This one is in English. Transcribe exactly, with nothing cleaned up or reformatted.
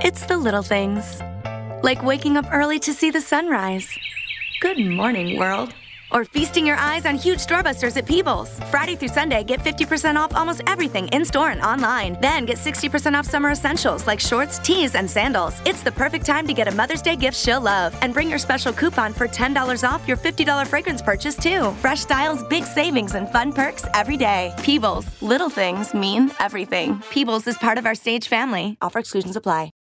It's the little things, like waking up early to see the sunrise. Good morning, world. Or feasting your eyes on huge doorbusters at Peebles. Friday through Sunday, get fifty percent off almost everything in-store and online. Then get sixty percent off summer essentials like shorts, tees, and sandals. It's the perfect time to get a Mother's Day gift she'll love. And bring your special coupon for ten dollars off your fifty dollars fragrance purchase, too. Fresh styles, big savings, and fun perks every day. Peebles. Little things mean everything. Peebles is part of our Stage family. Offer exclusions apply.